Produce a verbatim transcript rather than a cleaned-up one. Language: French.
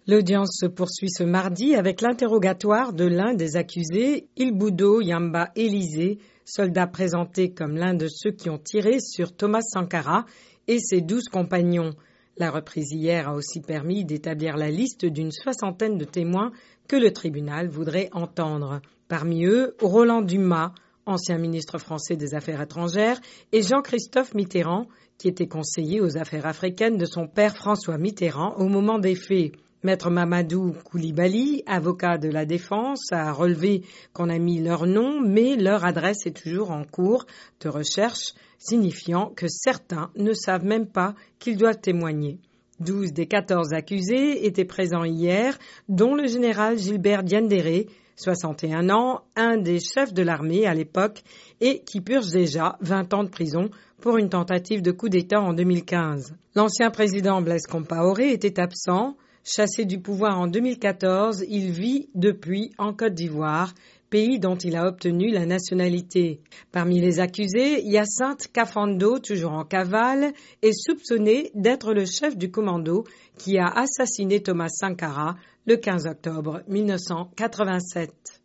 L'audience se poursuit ce mardi avec l'interrogatoire de l'un des accusés, Ilboudo Yamba Élisée, soldat présenté comme l'un de ceux qui ont tiré sur Thomas Sankara et ses douze compagnons. La reprise hier a aussi permis d'établir la liste d'une soixantaine de témoins que le tribunal voudrait entendre. Parmi eux, Roland Dumas, ancien ministre français des Affaires étrangères, et Jean-Christophe Mitterrand, qui était conseiller aux affaires africaines de son père François Mitterrand au moment des faits. Maître Mamadou Koulibaly, avocat de la défense, a relevé qu'on a mis leur nom, mais leur adresse est toujours en cours de recherche, signifiant que certains ne savent même pas qu'ils doivent témoigner. Douze des quatorze accusés étaient présents hier, dont le général Gilbert Diendéré, soixante et un ans, un des chefs de l'armée à l'époque, et qui purge déjà vingt ans de prison pour une tentative de coup d'État en deux mille quinze. L'ancien président Blaise Compaoré était absent. Chassé du pouvoir en deux mille quatorze, il vit depuis en Côte d'Ivoire, pays dont il a obtenu la nationalité. Parmi les accusés, Hyacinthe Kafando, toujours en cavale, est soupçonné d'être le chef du commando qui a assassiné Thomas Sankara le quinze octobre mille neuf cent quatre-vingt-sept.